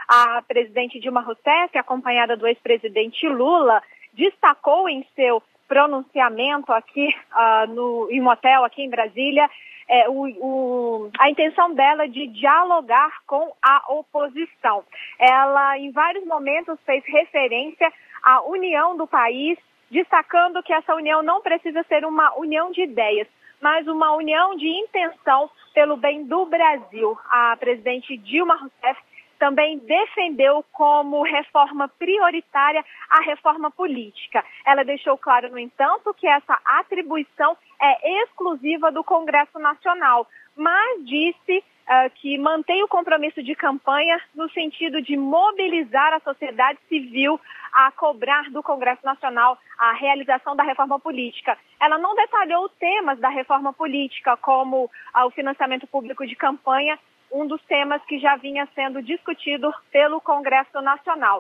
a presidente Dilma Rousseff, acompanhada do ex-presidente Lula, destacou em seu pronunciamento aqui em um hotel aqui em Brasília a intenção dela de dialogar com a oposição. Ela, em vários momentos, fez referência à união do país, destacando que essa união não precisa ser uma união de ideias, mas uma união de intenção pelo bem do Brasil. A presidente Dilma Rousseff também defendeu como reforma prioritária a reforma política. Ela deixou claro, no entanto, que essa atribuição é exclusiva do Congresso Nacional, mas disse que mantém o compromisso de campanha no sentido de mobilizar a sociedade civil a cobrar do Congresso Nacional a realização da reforma política. Ela não detalhou temas da reforma política, como o financiamento público de campanha, um dos temas que já vinha sendo discutido pelo Congresso Nacional.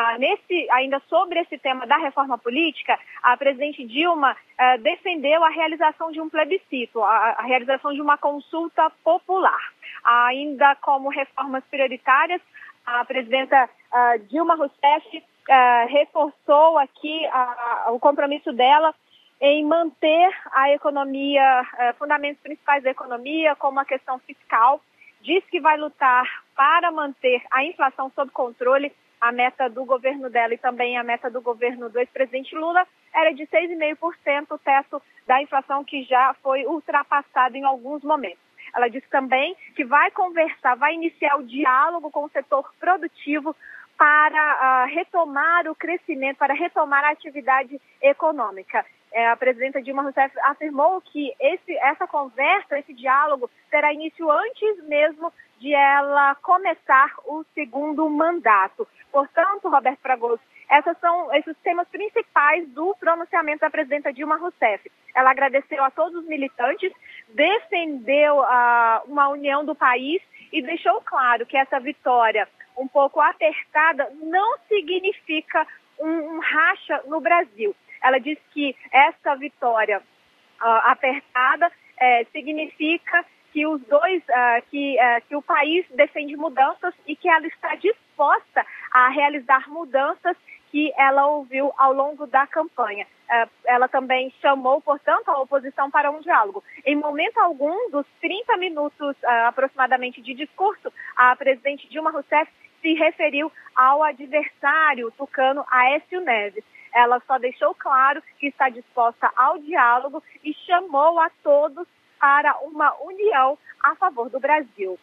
Ainda sobre esse tema da reforma política, a presidente Dilma defendeu a realização de um plebiscito, a realização de uma consulta popular. Ainda como reformas prioritárias, a presidenta Dilma Rousseff reforçou aqui o compromisso dela em manter a economia, fundamentos principais da economia, como a questão fiscal. Diz que vai lutar para manter a inflação sob controle. A meta do governo dela e também a meta do governo do ex-presidente Lula era de 6,5%, o teto da inflação que já foi ultrapassado em alguns momentos. Ela disse também que vai conversar, vai iniciar o diálogo com o setor produtivo para retomar o crescimento, para retomar a atividade econômica. A presidenta Dilma Rousseff afirmou que essa conversa, esse diálogo, terá início antes mesmo de ela começar o segundo mandato. Portanto, Roberto Fragoso, esses são esses temas principais do pronunciamento da presidenta Dilma Rousseff. Ela agradeceu a todos os militantes, defendeu uma união do país e deixou claro que essa vitória um pouco apertada não significa um racha no Brasil. Ela disse que essa vitória apertada significa que os dois, que o país defende mudanças e que ela está disposta a realizar mudanças que ela ouviu ao longo da campanha. Ela também chamou, portanto, a oposição para um diálogo. Em momento algum, dos 30 minutos aproximadamente de discurso, a presidente Dilma Rousseff se referiu ao adversário tucano Aécio Neves. Ela só deixou claro que está disposta ao diálogo e chamou a todos para uma união a favor do Brasil.